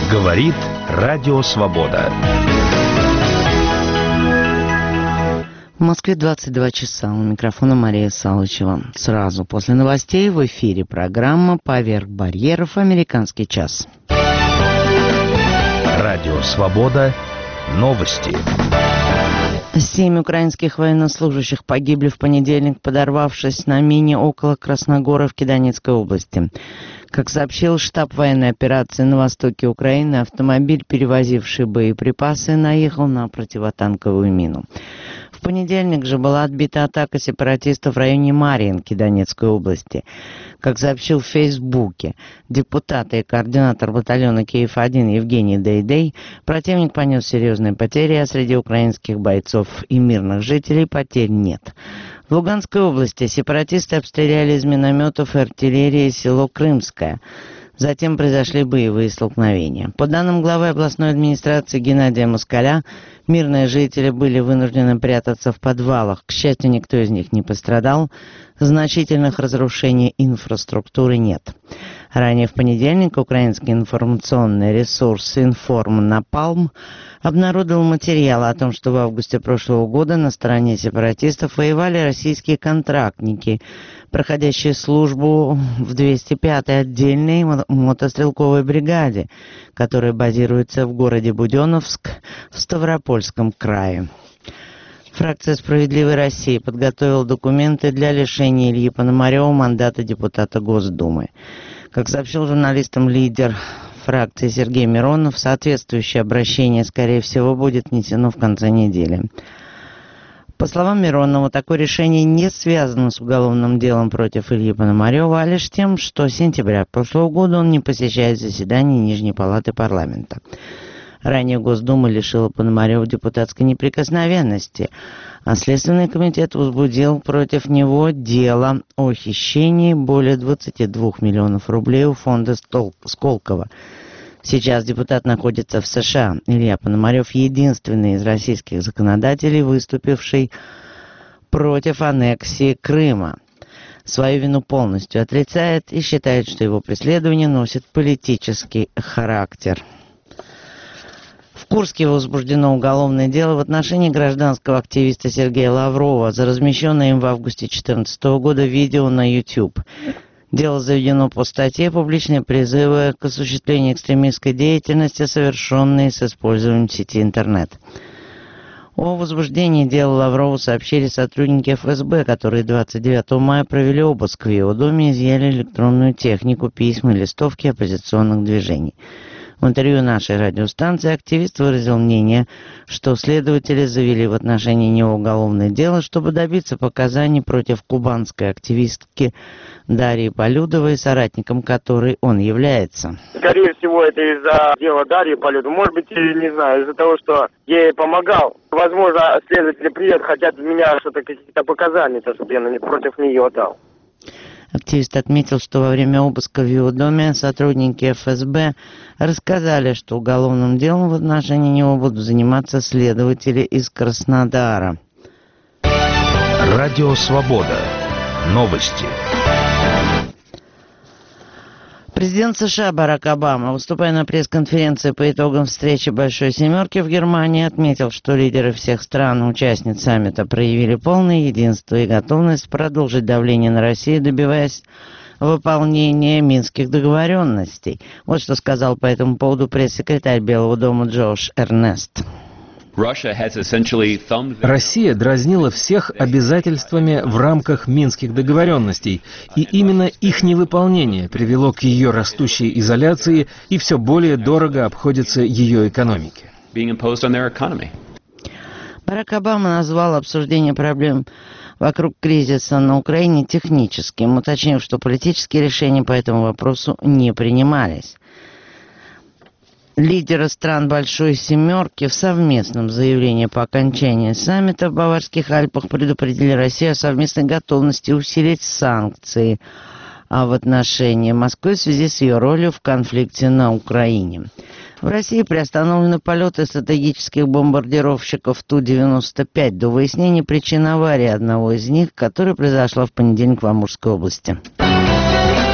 Говорит Радио Свобода. В Москве 22 часа. У микрофона Мария Салычева. Сразу после новостей в эфире программа «Поверх барьеров. Американский час». Радио Свобода. Новости. 7 украинских военнослужащих погибли в понедельник, подорвавшись на мине около Красногоровки Донецкой области. Как сообщил штаб военной операции на востоке Украины, автомобиль, перевозивший боеприпасы, наехал на противотанковую мину. В понедельник же была отбита атака сепаратистов в районе Марьинки Донецкой области. Как сообщил в Фейсбуке депутат и координатор батальона Киев-1 Евгений Дейдей, противник понес серьезные потери, а среди украинских бойцов и мирных жителей потерь нет. В Луганской области сепаратисты обстреляли из минометов и артиллерии село Крымское. Затем произошли боевые столкновения. По данным главы областной администрации Геннадия Москаля, мирные жители были вынуждены прятаться в подвалах. К счастью, никто из них не пострадал. Значительных разрушений инфраструктуры нет. Ранее в понедельник украинский информационный ресурс «Информ-Напалм» обнародовал материалы о том, что в августе прошлого года на стороне сепаратистов воевали российские контрактники, проходящие службу в 205-й отдельной мотострелковой бригаде, которая базируется в городе Буденновск в Ставропольском крае. Фракция «Справедливой России» подготовила документы для лишения Ильи Пономарева мандата депутата Госдумы. Как сообщил журналистам лидер фракции Сергей Миронов, соответствующее обращение, скорее всего, будет внесено в конце недели. По словам Миронова, такое решение не связано с уголовным делом против Ильи Пономарева, а лишь тем, что с сентября прошлого года он не посещает заседания Нижней палаты парламента. Ранее Госдума лишила Пономарева депутатской неприкосновенности, а Следственный комитет возбудил против него дело о хищении более 22 миллионов рублей у фонда Сколково. Сейчас депутат находится в США. Илья Пономарев — единственный из российских законодателей, выступивший против аннексии Крыма. Свою вину полностью отрицает и считает, что его преследование носит политический характер. В Курске возбуждено уголовное дело в отношении гражданского активиста Сергея Лаврова за размещенное им в августе 2014 года видео на YouTube. Дело заведено по статье «Публичные призывы к осуществлению экстремистской деятельности, совершенные с использованием сети интернет». О возбуждении дела Лаврову сообщили сотрудники ФСБ, которые 29 мая провели обыск в его доме и изъяли электронную технику, письма и листовки оппозиционных движений. В интервью нашей радиостанции активист выразил мнение, что следователи завели в отношении него уголовное дело, чтобы добиться показаний против кубанской активистки Дарьи Полюдовой, соратником которой он является. Скорее всего, это из-за дела Дарьи Полюдовой. Может быть, не знаю, из-за того, что я ей помогал. Возможно, следователи приедут, хотят от меня что-то, какие-то показания, чтобы я против нее дал. Активист отметил, что во время обыска в его доме сотрудники ФСБ рассказали, что уголовным делом в отношении него будут заниматься следователи из Краснодара. Радио Свобода. Новости. Президент США Барак Обама, выступая на пресс-конференции по итогам встречи Большой Семерки в Германии, отметил, что лидеры всех стран-участниц саммита проявили полное единство и готовность продолжить давление на Россию, добиваясь выполнения минских договоренностей. Вот что сказал по этому поводу пресс-секретарь Белого дома Джош Эрнест. Россия дразнила всех обязательствами в рамках Минских договоренностей, и именно их невыполнение привело к ее растущей изоляции и все более дорого обходится ее экономике. Барак Обама назвал обсуждение проблем вокруг кризиса на Украине техническим, уточнив, что политические решения по этому вопросу не принимались. Лидеры стран Большой Семерки в совместном заявлении по окончании саммита в Баварских Альпах предупредили Россию о совместной готовности усилить санкции в отношении Москвы в связи с ее ролью в конфликте на Украине. В России приостановлены полеты стратегических бомбардировщиков Ту-95 до выяснения причин аварии одного из них, которая произошла в понедельник в Амурской области.